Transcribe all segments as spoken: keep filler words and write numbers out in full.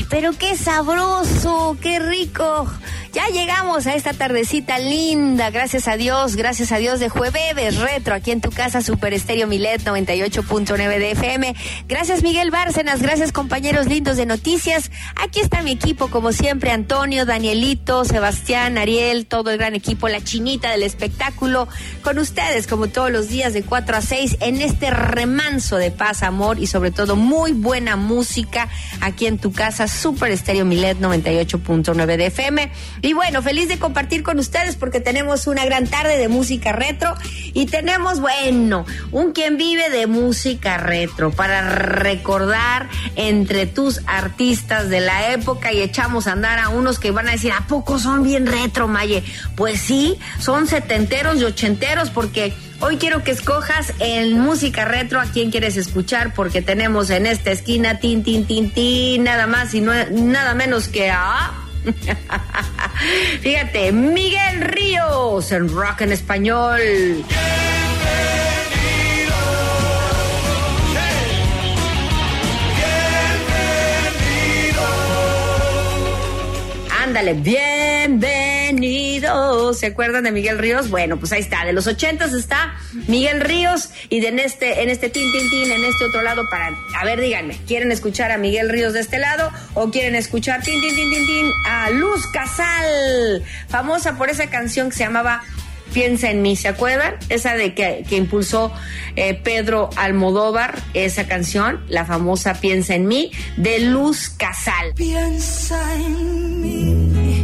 pero qué sabroso, qué rico. Ya llegamos a esta tardecita linda, gracias a Dios, gracias a Dios de Jueves Retro, aquí en tu casa, Super Estéreo Milet noventa y ocho punto nueve de F M. Gracias Miguel Bárcenas, gracias compañeros lindos de noticias. Aquí está mi equipo, como siempre, Antonio, Danielito, Sebastián, Ariel, todo el gran equipo, la chinita del espectáculo, con ustedes como todos los días de cuatro a seis en este remanso de paz, amor y sobre todo muy buena música aquí en tu casa, Super Estéreo Milet noventa y ocho punto nueve de F M. Y bueno, feliz de compartir con ustedes porque tenemos una gran tarde de música retro y tenemos, bueno, un quien vive de música retro para recordar entre tus artistas de la época y echamos a andar a unos que van a decir, ¿a poco son bien retro, Maye? Pues sí, son setenteros y ochenteros porque hoy quiero que escojas en música retro a quién quieres escuchar porque tenemos en esta esquina, tin, tin, tin, tin, nada más y no, nada menos que a... Fíjate, Miguel Ríos en rock en español. Bienvenido. Bienvenido. Ándale, bienvenido. ¿Se acuerdan de Miguel Ríos? Bueno, pues ahí está. De los ochentas está Miguel Ríos y de en este, en este tin, tin, tin, en este otro lado para... A ver, díganme, ¿quieren escuchar a Miguel Ríos de este lado o quieren escuchar tin, tin, tin, tin, tin, a Luz Casal? Famosa por esa canción que se llamaba Piensa en mí, ¿se acuerdan? Esa de que, que impulsó eh, Pedro Almodóvar, esa canción, la famosa Piensa en mí, de Luz Casal. Piensa en mí.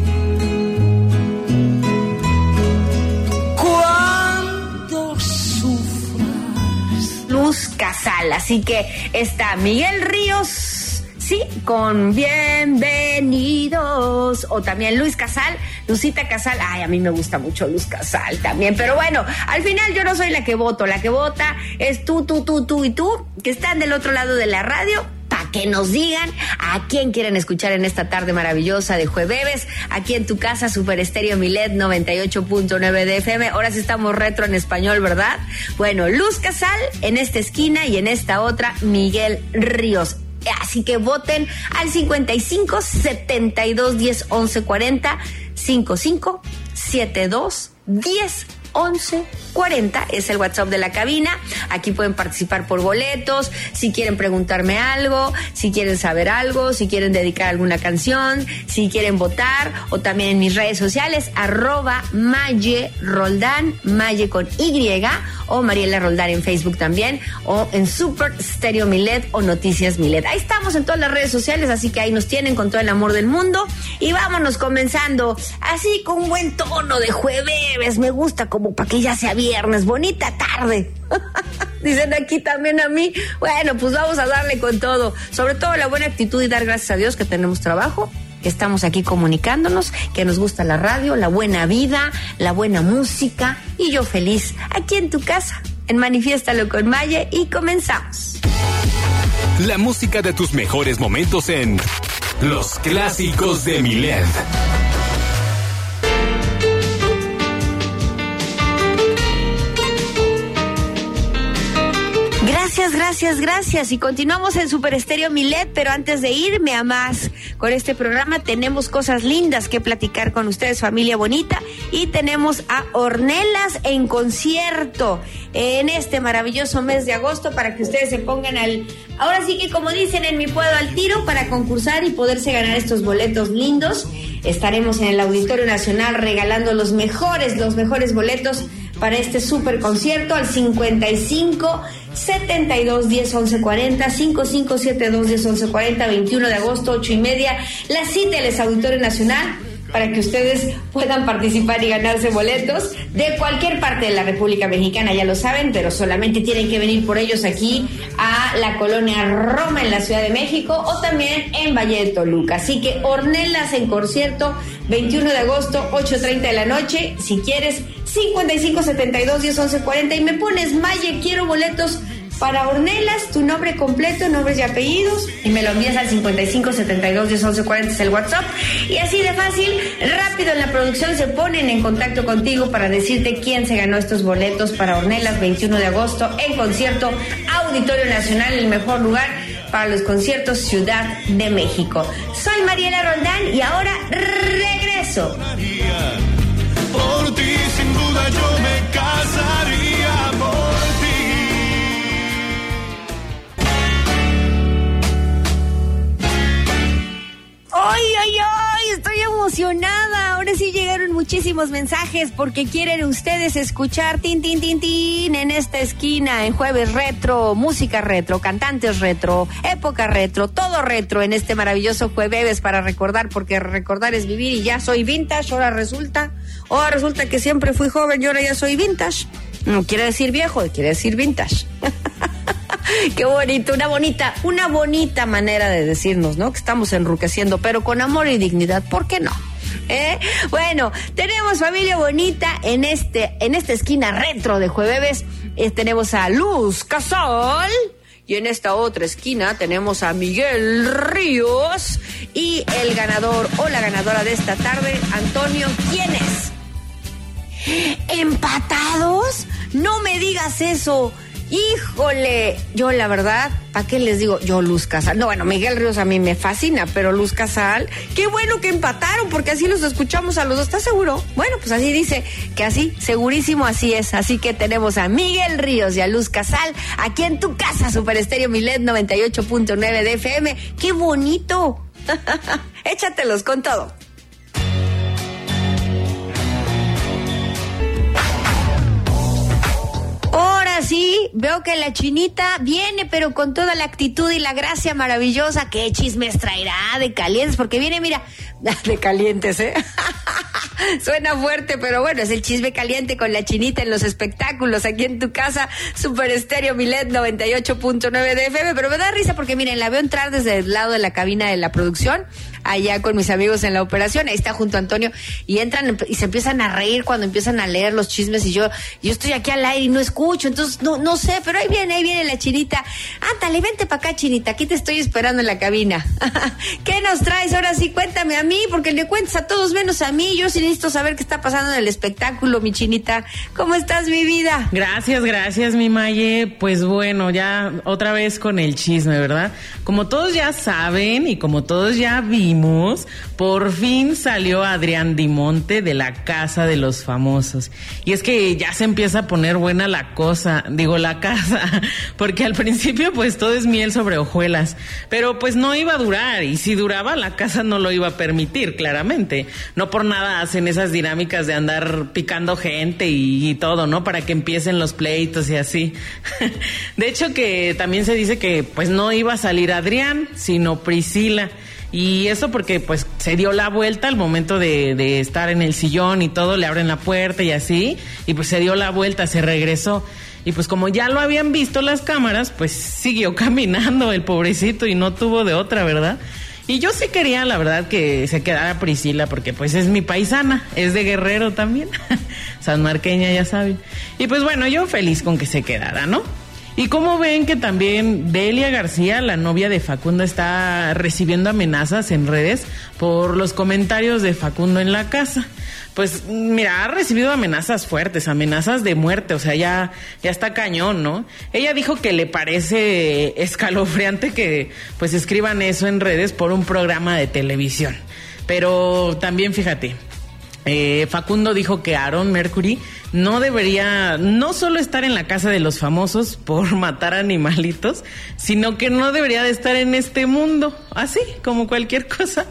Cuando sufras. Luz Casal, así que está Miguel Ríos, sí, con Bienvenidos, o también Luis Casal, Lucita Casal. Ay, a mí me gusta mucho Luz Casal también, pero bueno, al final yo no soy la que voto, la que vota es tú, tú, tú, tú y tú, que están del otro lado de la radio, para que nos digan a quién quieren escuchar en esta tarde maravillosa de jueves, aquí en tu casa, Super Estéreo Milet noventa y ocho punto nueve de F M. Ahora sí estamos retro en español, ¿verdad? Bueno, Luz Casal en esta esquina y en esta otra Miguel Ríos. Así que voten al cincuenta y cinco, setenta y dos, diez, once, cuarenta, cincuenta y cinco, setenta y dos, diez, once, cuarenta es el WhatsApp de la cabina. Aquí pueden participar por boletos, si quieren preguntarme algo, si quieren saber algo, si quieren dedicar alguna canción, si quieren votar, o también en mis redes sociales, arroba Maye Roldán, Maye con Y, o Mariela Roldán en Facebook también, o en Super Estéreo Milet o Noticias Milet. Ahí estamos en todas las redes sociales, así que ahí nos tienen con todo el amor del mundo. Y vámonos comenzando así con un buen tono de jueves. Me gusta como para que ya sea viernes, bonita tarde. Dicen aquí también a mí. Bueno, pues vamos a darle con todo. Sobre todo la buena actitud y dar gracias a Dios que tenemos trabajo, que estamos aquí comunicándonos, que nos gusta la radio, la buena vida, la buena música. Y yo feliz, aquí en tu casa, en Manifiéstalo con Maye, y comenzamos. La música de tus mejores momentos en Los Clásicos de Milet. Gracias, gracias, gracias. Y continuamos en Super Estéreo Milet, pero antes de irme a más con este programa, tenemos cosas lindas que platicar con ustedes, familia bonita, y tenemos a Ornelas en concierto en este maravilloso mes de agosto para que ustedes se pongan al... Ahora sí que, como dicen en mi pueblo, al tiro para concursar y poderse ganar estos boletos lindos. Estaremos en el Auditorio Nacional regalando los mejores, los mejores boletos para este super concierto al cincuenta y cinco, setenta y dos, diez, once, cuarenta, cincuenta y cinco, setenta y dos, diez, once, cuarenta, veintiuno de agosto, ocho y media, la cita del Auditorio Nacional, para que ustedes puedan participar y ganarse boletos de cualquier parte de la República Mexicana, ya lo saben, pero solamente tienen que venir por ellos aquí a la colonia Roma en la Ciudad de México o también en Valle de Toluca. Así que Ornelas en concierto, veintiuno de agosto, ocho treinta de la noche. Si quieres, cincuenta y cinco, setenta y dos, diez, once, cuarenta y me pones, Maye, quiero boletos para Ornelas, tu nombre completo, nombres y apellidos, y me lo envías al cincuenta y cinco, setenta y dos, diez, once, cuarenta, es el WhatsApp, y así de fácil, rápido en la producción se ponen en contacto contigo para decirte quién se ganó estos boletos para Ornelas, veintiuno de agosto, en concierto, Auditorio Nacional, el mejor lugar para los conciertos Ciudad de México. Soy Mariela Roldán y ahora regreso. Por ti, sin duda, yo me casaría por ti. ¡Ay, ay, ay! Estoy emocionada. Ahora sí llegaron muchísimos mensajes porque quieren ustedes escuchar tin, tin, tin, tin en esta esquina, en Jueves Retro, música retro, cantantes retro, época retro, todo retro en este maravilloso jueves para recordar, porque recordar es vivir y ya soy vintage, ahora resulta, ahora resulta que siempre fui joven y ahora ya soy vintage. No quiere decir viejo, quiere decir vintage. Qué bonito, una bonita, una bonita manera de decirnos, ¿no? Que estamos enruqueciendo, pero con amor y dignidad, ¿por qué no? ¿Eh? Bueno, tenemos familia bonita en este, en esta esquina retro de jueves. Eh, tenemos a Luz Casal. Y en esta otra esquina tenemos a Miguel Ríos. Y el ganador o la ganadora de esta tarde, Antonio, ¿quién es? ¿Empatados? No me digas eso. Híjole, yo la verdad, ¿para qué les digo? Yo Luz Casal, no, bueno, Miguel Ríos a mí me fascina, pero Luz Casal, qué bueno que empataron, porque así los escuchamos a los dos, ¿estás seguro? Bueno, pues así dice, que así, segurísimo así es, así que tenemos a Miguel Ríos y a Luz Casal, aquí en tu casa, Super Estéreo Milet noventa y ocho punto nueve de F M, ¡qué bonito! Échatelos con todo. Ahora sí, veo que la chinita viene, pero con toda la actitud y la gracia maravillosa. ¿Qué chismes traerá de calientes? Porque viene, mira, de calientes, ¿eh? Suena fuerte, pero bueno, es el chisme caliente con la chinita en los espectáculos, aquí en tu casa, Super Estéreo Milet noventa y ocho punto nueve de F M. Pero me da risa porque, miren, la veo entrar desde el lado de la cabina de la producción, allá con mis amigos en la operación, ahí está junto a Antonio, y entran y se empiezan a reír cuando empiezan a leer los chismes, y yo yo estoy aquí al aire y no escucho, entonces no no sé, pero ahí viene, ahí viene la chinita. Ándale, vente para acá, chinita, aquí te estoy esperando en la cabina. ¿Qué nos traes? Ahora sí, cuéntame a mí, porque le cuentas a todos menos a mí. Yo sí necesito saber qué está pasando en el espectáculo, mi chinita. ¿Cómo estás, mi vida? Gracias, gracias, mi Maye. Pues bueno, ya otra vez con el chisme, ¿verdad? Como todos ya saben y como todos ya vimos, por fin salió Adrián Dimonte de la Casa de los Famosos. Y es que ya se empieza a poner buena la cosa, digo la casa, porque al principio pues todo es miel sobre hojuelas, pero pues no iba a durar, y si duraba la casa no lo iba a permitir, claramente. No por nada hacen esas dinámicas de andar picando gente y, y todo, ¿no? Para que empiecen los pleitos y así. De hecho que también se dice que pues no iba a salir Adrián, sino Priscila. Y eso porque pues se dio la vuelta al momento de, de estar en el sillón y todo, le abren la puerta y así, y pues se dio la vuelta, se regresó. Y pues como ya lo habían visto las cámaras, pues siguió caminando el pobrecito y no tuvo de otra, ¿verdad? Y yo sí quería, la verdad, que se quedara Priscila, porque pues es mi paisana, es de Guerrero también, sanmarqueña, ya saben. Y pues bueno, yo feliz con que se quedara, ¿no? Y como ven que también Delia García, la novia de Facundo, está recibiendo amenazas en redes por los comentarios de Facundo en la casa. Pues mira, ha recibido amenazas fuertes, amenazas de muerte, o sea, ya, ya está cañón, ¿no? Ella dijo que le parece escalofriante que pues escriban eso en redes por un programa de televisión. Pero también fíjate, eh, Facundo dijo que Aaron Mercury no debería no solo estar en la Casa de los Famosos por matar animalitos, sino que no debería de estar en este mundo, así como cualquier cosa.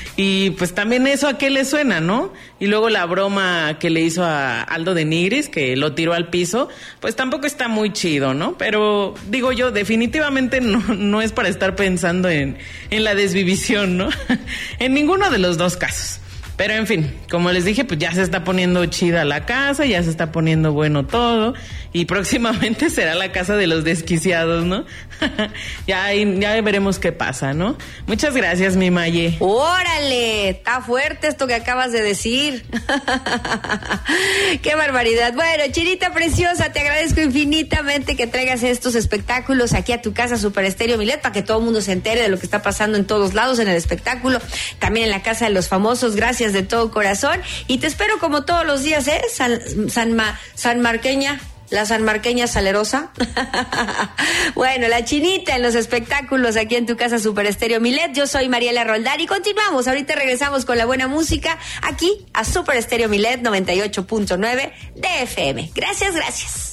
Y pues también eso a qué le suena, ¿no? Y luego la broma que le hizo a Aldo de Nigris, que lo tiró al piso, pues tampoco está muy chido, ¿no? Pero digo yo, definitivamente no, no es para estar pensando en, en la desvivisión, ¿no? En ninguno de los dos casos. Pero en fin, como les dije, pues ya se está poniendo chida la casa, ya se está poniendo bueno todo, y próximamente será la casa de los desquiciados, ¿no? ya, ya veremos qué pasa, ¿no? Muchas gracias, mi Maye. ¡Órale! Está fuerte esto que acabas de decir. ¡Qué barbaridad! Bueno, chinita preciosa, te agradezco infinitamente que traigas estos espectáculos aquí a tu casa, Super Estéreo Milet, para que todo el mundo se entere de lo que está pasando en todos lados en el espectáculo, también en la Casa de los Famosos. Gracias de todo corazón, y te espero como todos los días, ¿eh? San, San, Ma, San Marqueña, la sanmarqueña salerosa. Bueno, la chinita en los espectáculos aquí en tu casa Super Estéreo Milet. Yo soy Mariela Roldán y continuamos. Ahorita regresamos con la buena música aquí a Super Estéreo Milet noventa y ocho punto nueve de F M. Gracias, gracias.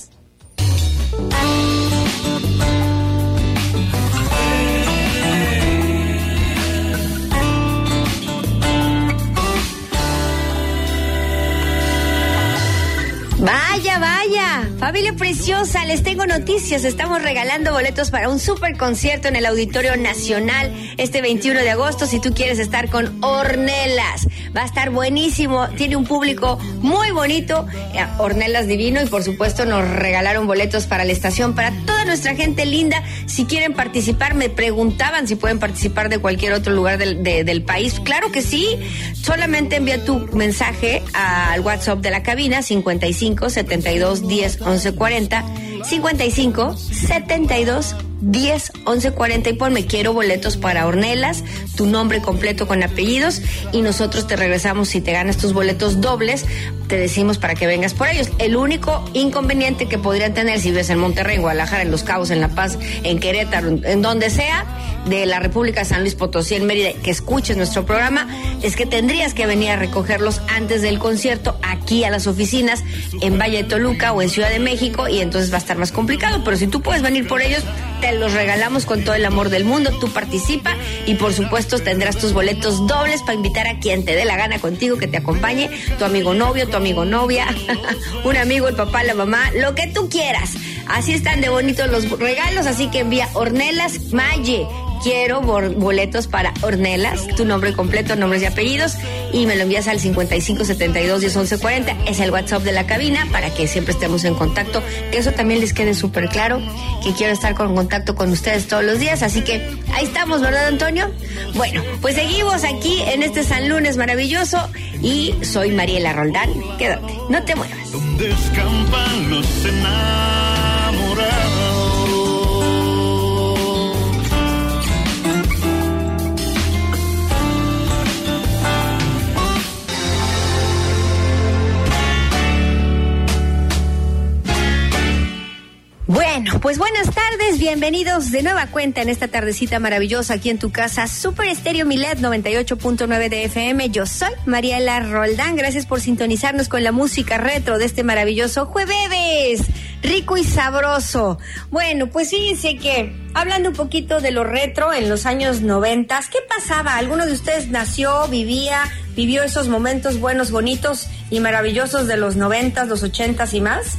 Vaya, vaya, familia preciosa, les tengo noticias. Estamos regalando boletos para un super concierto en el Auditorio Nacional este veintiuno de agosto. Si tú quieres estar con Ornelas, va a estar buenísimo. Tiene un público muy bonito, Ornelas divino, y por supuesto nos regalaron boletos para la estación, para toda nuestra gente linda. Si quieren participar, me preguntaban si pueden participar de cualquier otro lugar del, de, del país. Claro que sí, solamente envía tu mensaje al WhatsApp de la cabina cincuenta y cinco, setenta y dos, diez, once, cuarenta, cincuenta y cinco, setenta y dos, diez, once, cuarenta y ponme quiero boletos para Ornelas, tu nombre completo con apellidos, y nosotros te regresamos. Si te ganas tus boletos dobles, te decimos para que vengas por ellos. El único inconveniente que podrían tener si ves en Monterrey, en Guadalajara, en Los Cabos, en La Paz, en Querétaro, en donde sea de la República de San Luis Potosí, en Mérida, que escuches nuestro programa, es que tendrías que venir a recogerlos antes del concierto aquí a las oficinas en Valle de Toluca o en Ciudad de México, y entonces va a estar más complicado. Pero si tú puedes venir por ellos, te los regalamos con todo el amor del mundo. Tú participa y por supuesto tendrás tus boletos dobles para invitar a quien te dé la gana contigo, que te acompañe, tu amigo novio, tu amigo novia, un amigo, el papá, la mamá, lo que tú quieras. Así están de bonitos los regalos, así que envía Ornelas Maye. Quiero boletos para Ornelas, tu nombre completo, nombres y apellidos, y me lo envías al cincuenta y cinco, setenta y dos, diez, once, cuarenta. Es el WhatsApp de la cabina para que siempre estemos en contacto, que eso también les quede súper claro, que quiero estar con contacto con ustedes todos los días. Así que ahí estamos, ¿verdad, Antonio? Bueno, pues seguimos aquí en este San Lunes maravilloso, y soy Mariela Roldán. Quédate, no te muevas. Donde escampan los enamorados. Bueno, pues buenas tardes, bienvenidos de nueva cuenta en esta tardecita maravillosa aquí en tu casa Super Estéreo Milet noventa y ocho punto nueve de F M. Yo soy Mariela Roldán, gracias por sintonizarnos con la música retro de este maravilloso jueves, rico y sabroso. Bueno, pues fíjense que hablando un poquito de lo retro en los años noventas, ¿qué pasaba? ¿Alguno de ustedes nació, vivía, vivió esos momentos buenos, bonitos y maravillosos de los noventas, los ochentas y más?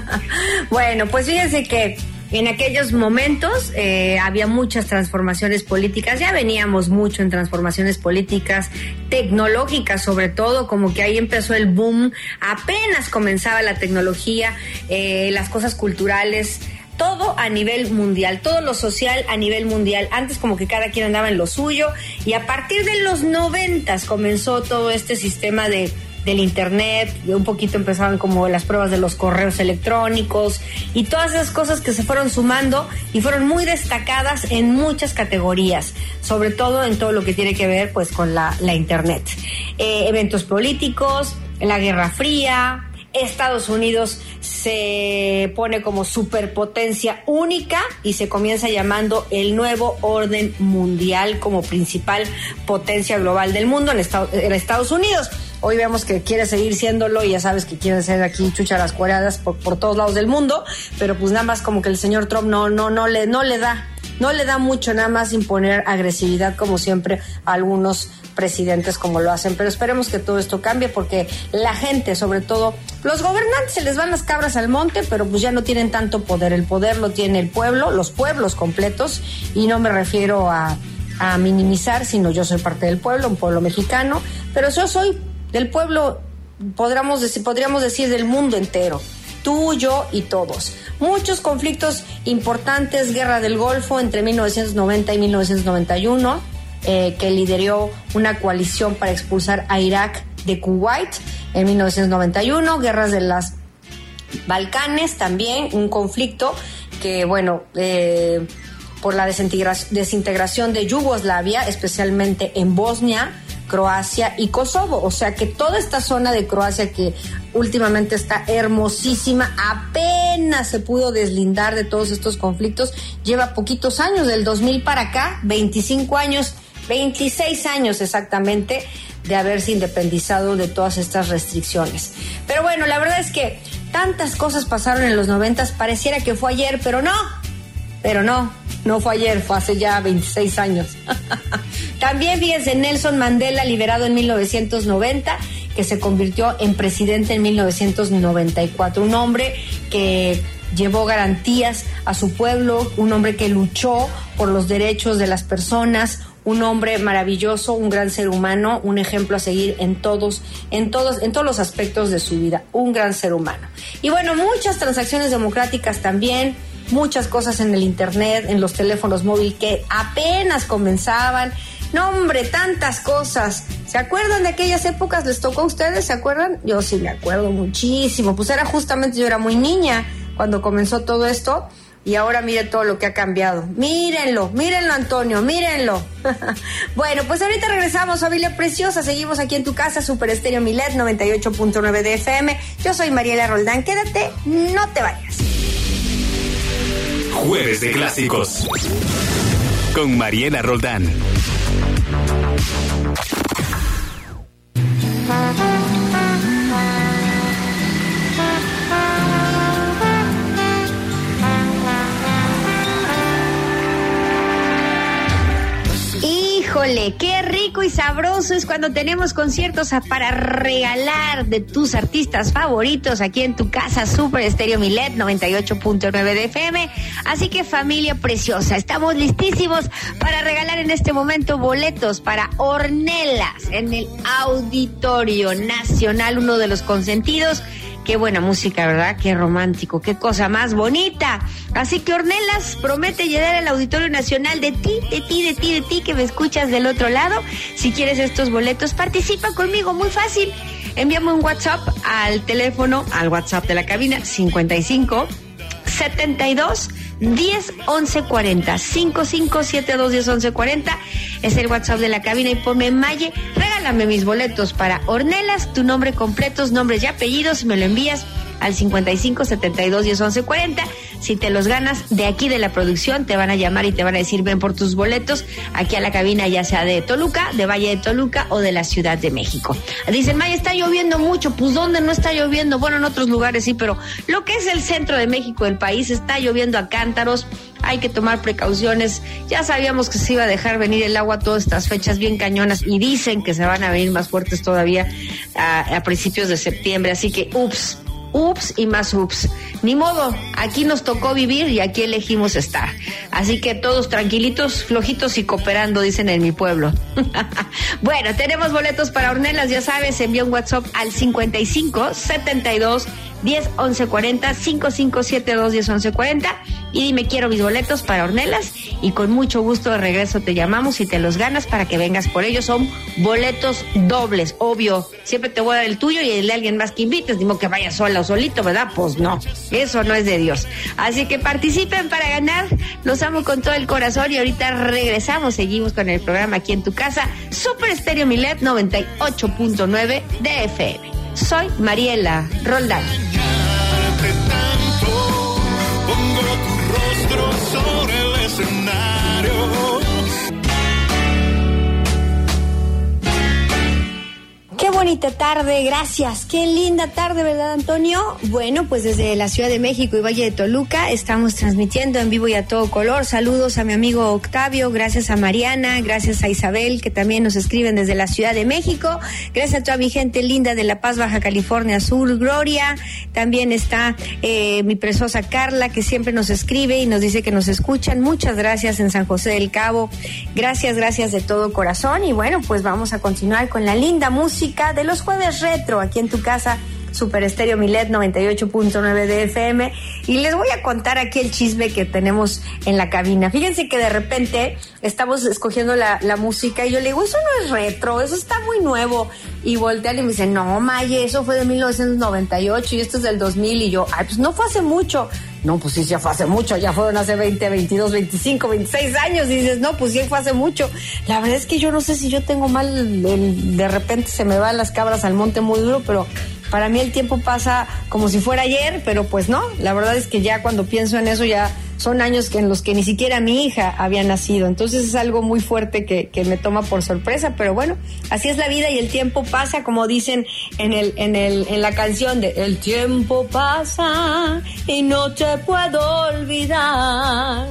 Bueno, pues fíjense que en aquellos momentos eh, había muchas transformaciones políticas, ya veníamos mucho en transformaciones políticas, tecnológicas sobre todo, como que ahí empezó el boom, apenas comenzaba la tecnología, eh, las cosas culturales, todo a nivel mundial, todo lo social a nivel mundial. Antes como que cada quien andaba en lo suyo, y a partir de los noventas comenzó todo este sistema de del internet, un poquito empezaban como las pruebas de los correos electrónicos y todas esas cosas que se fueron sumando y fueron muy destacadas en muchas categorías, sobre todo en todo lo que tiene que ver pues con la, la internet. Eh, eventos políticos, la Guerra Fría, Estados Unidos se pone como superpotencia única y se comienza llamando el nuevo orden mundial como principal potencia global del mundo en Estados, en Estados Unidos. Hoy vemos que quiere seguir siéndolo y ya sabes que quiere ser aquí chúcharas cuadradas por, por todos lados del mundo, pero pues nada más como que el señor Trump no, no, no le, no le da, no le da mucho, nada más imponer agresividad como siempre a algunos presidentes como lo hacen, pero esperemos que todo esto cambie porque la gente, sobre todo los gobernantes, se les van las cabras al monte, pero pues ya no tienen tanto poder, el poder lo tiene el pueblo, los pueblos completos, y no me refiero a, a minimizar, sino yo soy parte del pueblo, un pueblo mexicano, pero yo soy del pueblo, podríamos decir, podríamos decir del mundo entero, tú, yo y todos. Muchos conflictos importantes, guerra del Golfo entre mil novecientos noventa y mil novecientos noventa y uno, eh, que lideró una coalición para expulsar a Irak de Kuwait en mil novecientos noventa y uno, guerras de las Balcanes también, un conflicto que, bueno, eh, por la desintegración de Yugoslavia, especialmente en Bosnia, Croacia y Kosovo. O sea que toda esta zona de Croacia, que últimamente está hermosísima, apenas se pudo deslindar de todos estos conflictos, lleva poquitos años, del dos mil para acá, veinticinco años, veintiséis años exactamente, de haberse independizado de todas estas restricciones. Pero bueno, la verdad es que tantas cosas pasaron en los noventas, pareciera que fue ayer, pero no, pero no, no fue ayer, fue hace ya veintiséis años. También fíjense, Nelson Mandela, liberado en mil novecientos noventa, que se convirtió en presidente en mil novecientos noventa y cuatro, un hombre que llevó garantías a su pueblo, un hombre que luchó por los derechos de las personas, un hombre maravilloso, un gran ser humano, un ejemplo a seguir en todos, en todos, en todos los aspectos de su vida, un gran ser humano. Y bueno, muchas transacciones democráticas también, muchas cosas en el internet, en los teléfonos móviles que apenas comenzaban. No, hombre, tantas cosas. ¿Se acuerdan de aquellas épocas? ¿Les tocó a ustedes? ¿Se acuerdan? Yo sí me acuerdo muchísimo. Pues era justamente, yo era muy niña cuando comenzó todo esto. Y ahora mire todo lo que ha cambiado. Mírenlo, mírenlo, Antonio, mírenlo. Bueno, pues ahorita regresamos, familia preciosa. Seguimos aquí en tu casa, Super Estéreo Milet noventa y ocho punto nueve de F M. Yo soy Mariela Roldán. Quédate, no te vayas. Jueves de Clásicos con Mariela Roldán. Híjole, qué rico y sabroso es cuando tenemos conciertos para regalar de tus artistas favoritos aquí en tu casa, Super Estéreo Milet noventa y ocho punto nueve de F M. Así que, familia preciosa, estamos listísimos para regalar en este momento boletos para Ornelas en el Auditorio Nacional, uno de los consentidos. Qué buena música, ¿verdad? Qué romántico, qué cosa más bonita. Así que Ornelas promete llegar al Auditorio Nacional de ti, de ti, de ti, de ti, que me escuchas del otro lado. Si quieres estos boletos, participa conmigo, muy fácil. Envíame un WhatsApp al teléfono, al WhatsApp de la cabina, cincuenta y cinco, setenta y dos, diez, once, cuarenta, cinco cinco siete dos, diez, once, cuarenta, es el WhatsApp de la cabina, y ponme Maye, regálame mis boletos para Ornelas, tu nombre completos, nombres y apellidos, me lo envías al cincuenta y cinco, setenta y dos, diez, once, cuarenta. Si te los ganas, de aquí de la producción te van a llamar y te van a decir ven por tus boletos aquí a la cabina, ya sea de Toluca, de Valle de Toluca o de la Ciudad de México. Dicen, Maya, está lloviendo mucho. Pues ¿dónde no está lloviendo? Bueno, en otros lugares sí, pero lo que es el centro de México, el país, está lloviendo a cántaros. Hay que tomar precauciones. Ya sabíamos que se iba a dejar venir el agua todas estas fechas bien cañonas, y dicen que se van a venir más fuertes todavía a, a principios de septiembre. Así que, ups. Ups y más ups. Ni modo, aquí nos tocó vivir y aquí elegimos estar. Así que todos tranquilitos, flojitos y cooperando, dicen en mi pueblo. Bueno, tenemos boletos para Ornelas, ya sabes, envía un WhatsApp al cincuenta y cinco, setenta y dos, diez, once, cuarenta, cinco cinco siete dos, diez, once, cuarenta, y dime quiero mis boletos para Ornelas, y con mucho gusto de regreso te llamamos y te los ganas para que vengas por ellos. Son boletos dobles, obvio. Siempre te voy a dar el tuyo y el de alguien más que invites. Digo que vayas sola o solito, ¿verdad? Pues no, eso no es de Dios. Así que participen para ganar. Los amo con todo el corazón y ahorita regresamos. Seguimos con el programa aquí en tu casa, Super Estéreo Milet noventa y ocho punto nueve de F M. Soy Mariela Roldán. Tanto, pongo tu rostro sobre el escenario. Qué bonita tarde, gracias. Qué linda tarde, ¿verdad, Antonio? Bueno, pues desde la Ciudad de México y Valle de Toluca estamos transmitiendo en vivo y a todo color. Saludos a mi amigo Octavio, gracias a Mariana, gracias a Isabel, que también nos escriben desde la Ciudad de México. Gracias a toda mi gente linda de La Paz, Baja California Sur, Gloria. También está eh, mi preciosa Carla, que siempre nos escribe y nos dice que nos escuchan. Muchas gracias en San José del Cabo. Gracias, gracias de todo corazón. Y bueno, pues vamos a continuar con la linda música de los jueves retro aquí en tu casa, Super Estéreo Milet noventa y ocho punto nueve de F M. Y les voy a contar aquí el chisme que tenemos en la cabina. Fíjense que de repente estamos escogiendo la, la música y yo le digo, eso no es retro, eso está muy nuevo. Y voltean y me dicen, no, Maye, eso fue de mil novecientos noventa y ocho y esto es del dos mil. Y yo, ay, pues no fue hace mucho. No, pues sí, ya fue hace mucho, ya fueron hace veinte, veintidós, veinticinco, veintiséis años. Y dices, no, pues sí fue hace mucho. La verdad es que yo no sé si yo tengo mal, el, el, de repente se me van las cabras al monte muy duro, pero para mí el tiempo pasa como si fuera ayer, pero pues no, la verdad es que ya cuando pienso en eso ya son años que en los que ni siquiera mi hija había nacido, entonces es algo muy fuerte que, que me toma por sorpresa, pero bueno, así es la vida y el tiempo pasa, como dicen en el, en el, en la canción de El tiempo pasa y no te puedo olvidar.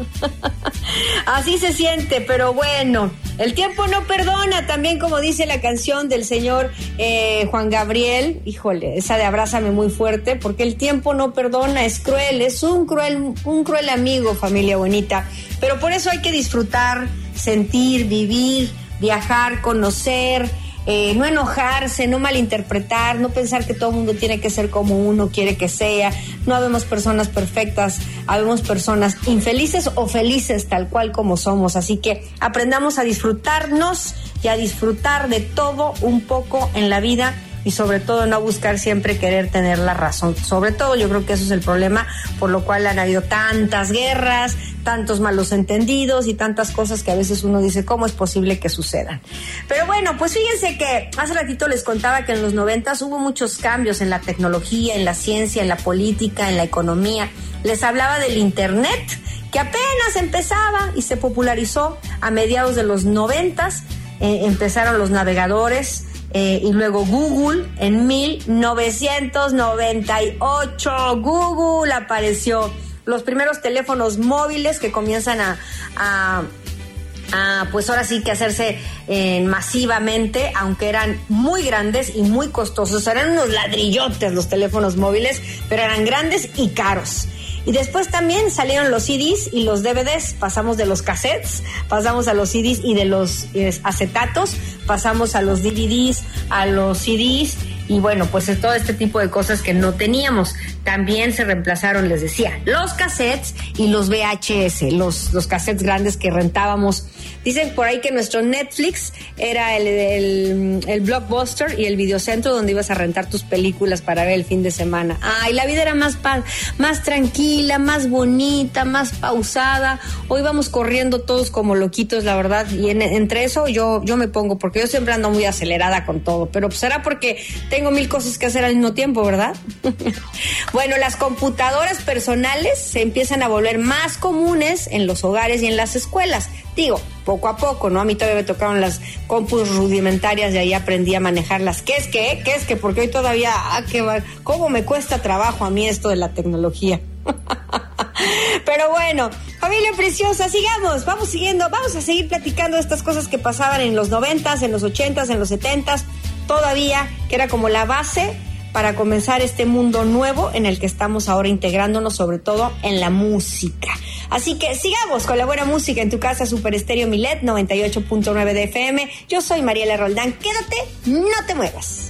Así se siente, pero bueno, el tiempo no perdona, también como dice la canción del señor eh, Juan Gabriel, híjole, esa de Abrázame muy fuerte, porque el tiempo no perdona, es cruel, es un cruel, un cruel amigo, familia bonita, pero por eso hay que disfrutar, sentir, vivir, viajar, conocer, eh, no enojarse, no malinterpretar, no pensar que todo el mundo tiene que ser como uno quiere que sea, no habemos personas perfectas, habemos personas infelices o felices tal cual como somos, así que aprendamos a disfrutarnos y a disfrutar de todo un poco en la vida y sobre todo no buscar siempre querer tener la razón. Sobre todo yo creo que eso es el problema por lo cual han habido tantas guerras, tantos malos entendidos y tantas cosas que a veces uno dice, ¿cómo es posible que sucedan? Pero bueno, pues fíjense que hace ratito les contaba que en los noventas hubo muchos cambios en la tecnología, en la ciencia, en la política, en la economía. Les hablaba del internet, que apenas empezaba y se popularizó a mediados de los noventas. Eh, empezaron los navegadores, Eh, y luego Google en mil novecientos noventa y ocho. Google apareció. Los primeros teléfonos móviles que comienzan a, a, a pues ahora sí que hacerse eh, masivamente, aunque eran muy grandes y muy costosos. Eran unos ladrillotes los teléfonos móviles, pero eran grandes y caros. Y después también salieron los C Ds y los D V Ds, pasamos de los cassettes, pasamos a los C Ds y de los eh, acetatos, pasamos a los D V Ds, a los C Ds y bueno, pues es todo este tipo de cosas que no teníamos. También se reemplazaron, les decía, los cassettes y los V H S, los, los cassettes grandes que rentábamos. Dicen por ahí que nuestro Netflix era el, el, el Blockbuster y el Videocentro donde ibas a rentar tus películas para ver el fin de semana. Ay, la vida era más, pa- más tranquila, más bonita, más pausada. Hoy vamos corriendo todos como loquitos, la verdad, y en, entre eso yo, yo me pongo, porque yo siempre ando muy acelerada con todo, pero pues será porque tengo mil cosas que hacer al mismo tiempo, ¿verdad? Bueno, las computadoras personales se empiezan a volver más comunes en los hogares y en las escuelas. Digo, poco a poco, ¿no? A mí todavía me tocaron las compus rudimentarias y ahí aprendí a manejarlas. ¿Qué es que? ¿Qué es que? Porque hoy todavía, ah, qué va, cómo me cuesta trabajo a mí esto de la tecnología. Pero bueno, familia preciosa, sigamos, vamos siguiendo, vamos a seguir platicando de estas cosas que pasaban en los noventas, en los ochentas, en los setentas, todavía, que era como la base para comenzar este mundo nuevo en el que estamos ahora integrándonos, sobre todo en la música. Así que sigamos con la buena música en tu casa, Super Estéreo Milet noventa y ocho punto nueve de F M. Yo soy Mariela Roldán, quédate, no te muevas.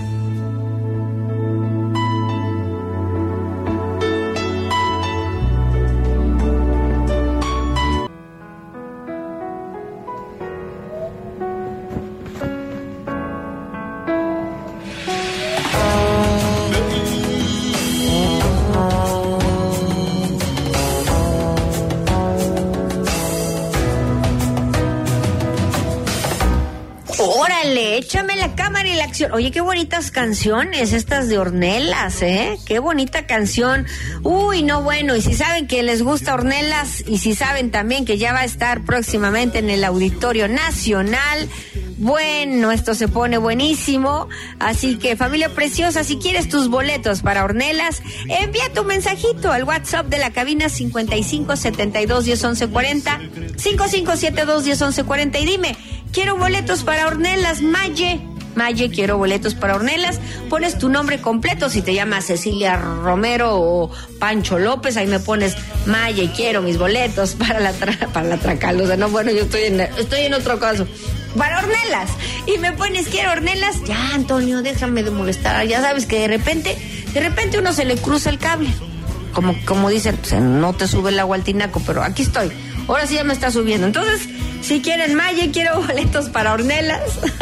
Órale, échame la cámara y la acción. Oye, qué bonitas canciones estas de Ornelas, ¿eh? Qué bonita canción. Uy, no, bueno, y si saben que les gusta Ornelas y si saben también que ya va a estar próximamente en el Auditorio Nacional, bueno, esto se pone buenísimo. Así que, familia preciosa, si quieres tus boletos para Ornelas, envía tu mensajito al WhatsApp de la cabina cincuenta y cinco setenta y dos diez once cuarenta, cinco cinco siete dos diez once cuarenta y dime, quiero boletos para Ornelas, Maye. Maye, quiero boletos para Ornelas. Pones tu nombre completo, si te llamas Cecilia Romero o Pancho López, ahí me pones Maye, quiero mis boletos para la tra- para la Tracalosa. No, bueno, yo estoy en estoy en otro caso. para Ornelas. Y me pones, quiero Ornelas. Ya, Antonio, déjame de molestar. Ya sabes que de repente, de repente uno se le cruza el cable. Como, como dicen, no te sube el agua al tinaco, pero aquí estoy. Ahora sí ya me está subiendo. Entonces, si quieren Maye, quiero boletos para Ornelas.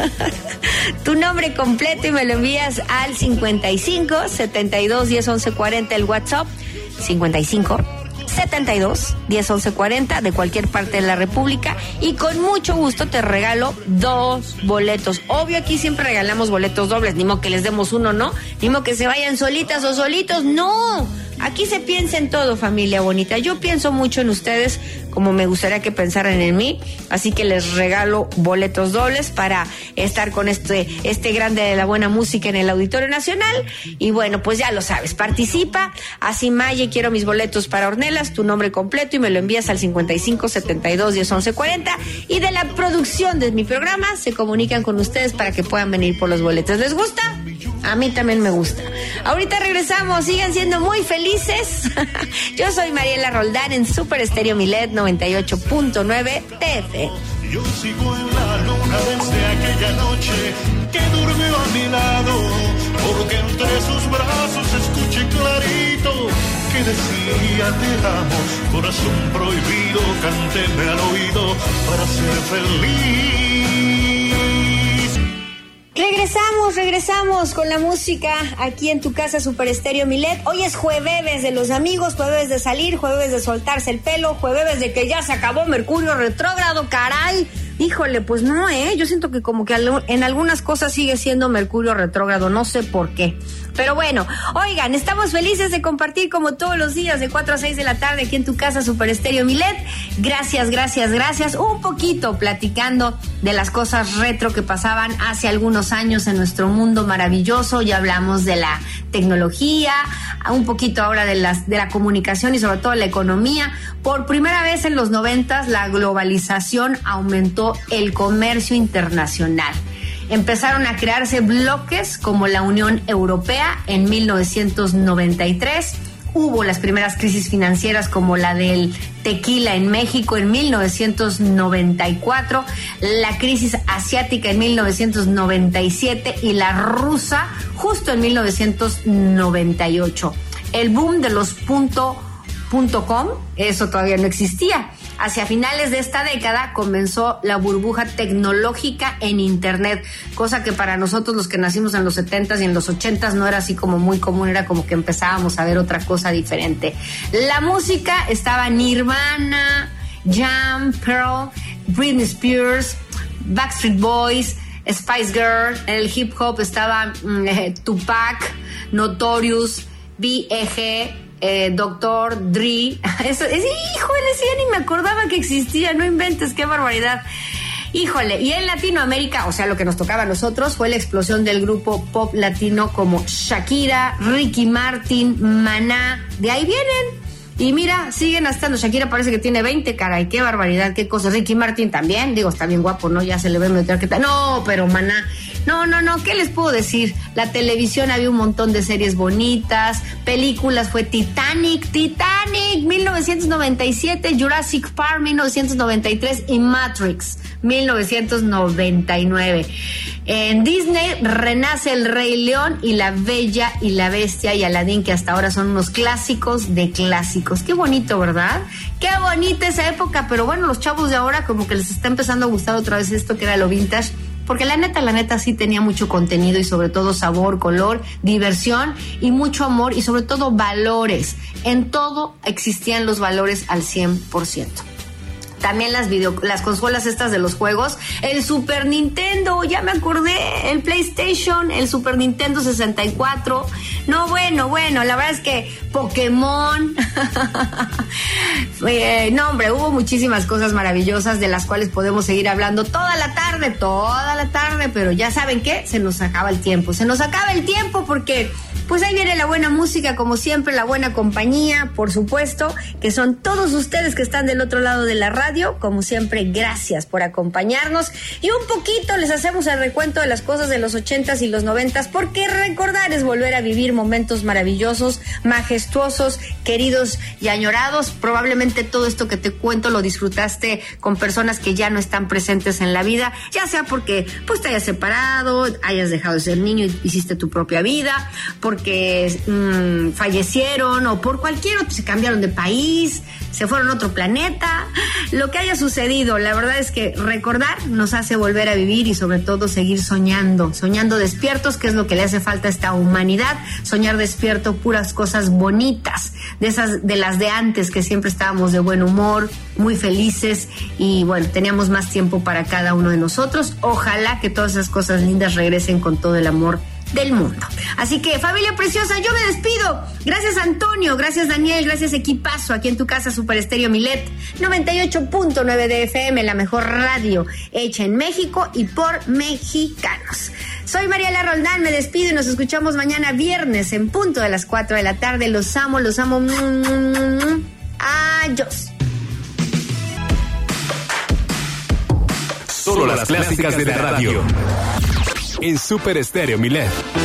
Tu nombre completo y me lo envías al cincuenta y cinco, setenta y dos, diez, once, cuarenta, el WhatsApp. cincuenta y cinco, setenta y dos, diez, once, cuarenta, de cualquier parte de la República. Y con mucho gusto te regalo dos boletos. Obvio, aquí siempre regalamos boletos dobles. Ni modo que les demos uno, ¿no? Ni modo que se vayan solitas o solitos. ¡No! Aquí se piensa en todo, familia bonita. Yo pienso mucho en ustedes, como me gustaría que pensaran en mí. Así que les regalo boletos dobles para estar con este, este grande de la buena música en el Auditorio Nacional. Y bueno, pues ya lo sabes, participa. Así, Maye, quiero mis boletos para Ornelas, tu nombre completo, y me lo envías al cincuenta y cinco, setenta y dos, diez, once, cuarenta. Y de la producción de mi programa se comunican con ustedes para que puedan venir por los boletos. ¿Les gusta? A mí también me gusta. Ahorita regresamos, sigan siendo muy felices. Yo soy Mariela Roldán en Super Estéreo Milet noventa y ocho punto nueve T F. Yo sigo en la luna desde aquella noche que durmió a mi lado, porque entre sus brazos escuché clarito que decía te amo, corazón prohibido, cánteme al oído para ser feliz. Regresamos, regresamos con la música aquí en tu casa Super Estéreo Milet. Hoy es jueves de los amigos, jueves de salir, jueves de soltarse el pelo, jueves de que ya se acabó Mercurio retrógrado, caray. Híjole, pues no, ¿eh? Yo siento que como que en algunas cosas sigue siendo Mercurio retrógrado, no sé por qué. Pero bueno, oigan, estamos felices de compartir como todos los días de cuatro a seis de la tarde aquí en tu casa Super Estéreo Milet. Gracias, gracias, gracias. Un poquito platicando de las cosas retro que pasaban hace algunos años en nuestro mundo maravilloso. Ya hablamos de la tecnología, un poquito ahora de, las, de la comunicación y sobre todo la economía. Por primera vez en los noventas la globalización aumentó el comercio internacional. Empezaron a crearse bloques como la Unión Europea en mil novecientos noventa y tres. Hubo las primeras crisis financieras como la del tequila en México en mil novecientos noventa y cuatro, la crisis asiática en mil novecientos noventa y siete y la rusa justo en mil novecientos noventa y ocho. El boom de los punto, punto com, eso todavía no existía. Hacia finales de esta década comenzó la burbuja tecnológica en Internet, cosa que para nosotros los que nacimos en los setentas y en los ochentas no era así como muy común, era como que empezábamos a ver otra cosa diferente. La música estaba Nirvana, Jam, Pearl, Britney Spears, Backstreet Boys, Spice Girl. En el hip hop estaba eh, Tupac, Notorious, B E G, Eh, doctor Dre. Eso, es, híjole, sí, ya ni me acordaba que existía, no inventes, qué barbaridad. Híjole, y en Latinoamérica, o sea, lo que nos tocaba a nosotros fue la explosión del grupo pop latino como Shakira, Ricky Martin, Maná, de ahí vienen. Y mira, siguen estando. Shakira parece que tiene veinte, caray, qué barbaridad, qué cosa. Ricky Martin también, digo, está bien guapo, ¿no? Ya se le ve meter que tal. No, pero Maná, no, no, no, ¿qué les puedo decir? La televisión había un montón de series bonitas, películas, fue Titanic, Titanic, mil novecientos noventa y siete, Jurassic Park, mil novecientos noventa y tres y Matrix, mil novecientos noventa y nueve. En Disney renace El Rey León y La Bella y la Bestia y Aladdin, que hasta ahora son unos clásicos de clásicos. Qué bonito, ¿verdad? Qué bonita esa época, pero bueno, los chavos de ahora como que les está empezando a gustar otra vez esto que era lo vintage, porque la neta, la neta sí tenía mucho contenido y sobre todo sabor, color, diversión y mucho amor y sobre todo valores. En todo existían los valores al cien por ciento. También las video, las consolas estas de los juegos, el Super Nintendo, ya me acordé, el PlayStation, el Super Nintendo sesenta y cuatro. No, bueno, bueno, la verdad es que Pokémon. eh, no, hombre, hubo muchísimas cosas maravillosas de las cuales podemos seguir hablando toda la tarde, toda la tarde, pero ya saben qué, se nos acaba el tiempo, se nos acaba el tiempo porque Pues ahí viene la buena música, como siempre, la buena compañía, por supuesto, que son todos ustedes que están del otro lado de la radio. Como siempre, gracias por acompañarnos. Y un poquito les hacemos el recuento de las cosas de los ochentas y los noventas, porque recordar es volver a vivir momentos maravillosos, majestuosos, queridos y añorados. Probablemente todo esto que te cuento lo disfrutaste con personas que ya no están presentes en la vida, ya sea porque pues te hayas separado, hayas dejado de ser niño y hiciste tu propia vida, porque mmm, fallecieron o por cualquier otro, se cambiaron de país, se fueron a otro planeta, lo que haya sucedido. La verdad es que recordar nos hace volver a vivir y sobre todo seguir soñando, soñando despiertos, que es lo que le hace falta a esta humanidad, soñar despierto puras cosas bonitas, de esas, de las de antes, que siempre estábamos de buen humor, muy felices y bueno, teníamos más tiempo para cada uno de nosotros. Ojalá que todas esas cosas lindas regresen con todo el amor del mundo. Así que, familia preciosa, yo me despido. Gracias, Antonio, gracias, Daniel, gracias, equipazo, aquí en tu casa, Super Estéreo Milet, noventa y ocho punto nueve de F M, la mejor radio hecha en México y por mexicanos. Soy Mariela Roldán, me despido y nos escuchamos mañana viernes en punto de las cuatro de la tarde. Los amo, los amo. Adiós. Solo las clásicas de la radio. En Super Estéreo Milet.